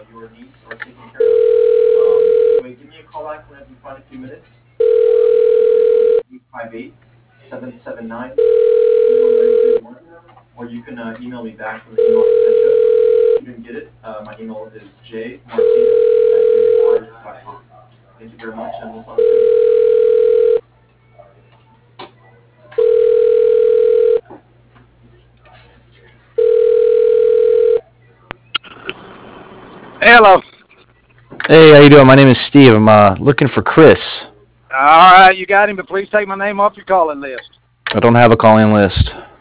your needs are taken care of. Anyway, give me a call back whenever you find a few minutes. 858-779-0931, or you can email me back from the email I sent you. If you didn't get it, my email is jmartinez@com. Thank you very much, and we'll talk soon. Hello. Hey, how you doing? My name is Steve. I'm looking for Chris. All right, you got him, but please take my name off your calling list. I don't have a calling list.